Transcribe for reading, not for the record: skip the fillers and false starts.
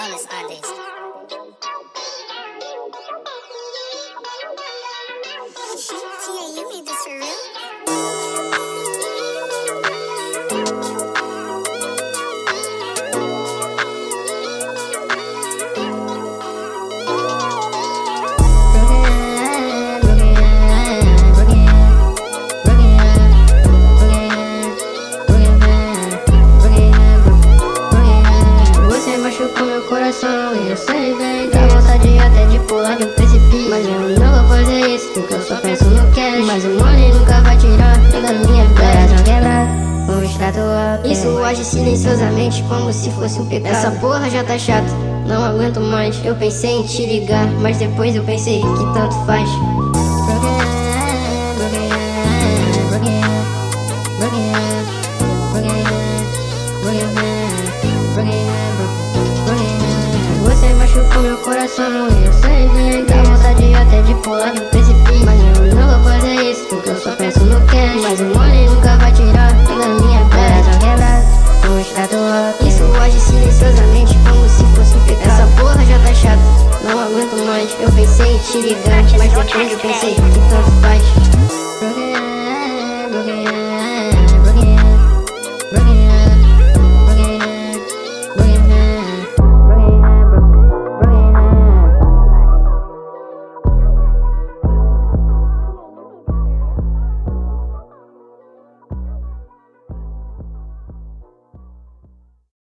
bonus on this. Tia, you made this for real? Você machucou meu coração e eu sei bem. Dá vontade até de pular de um precipício, mas eu não vou fazer isso porque eu só penso no cash. Mas o money nunca vai tirar toda minha coração quebrado, vou estatuar. Isso age silenciosamente como se fosse um pecado. Essa porra já tá chata, não aguento mais. Eu pensei em te ligar, mas depois eu pensei que tanto faz. Você machucou meu coração e eu sei bem. Dá vontade até de pular de um precipício, mas eu não vou fazer isso porque eu só penso no cash. Mas o money nunca vai tirar toda minha coração quebrado, vou estatuar. Isso age silenciosamente como se fosse um pecado. Essa porra já tá chata, não aguento mais. Eu pensei em te ligar, mas depois eu pensei que tanto faz.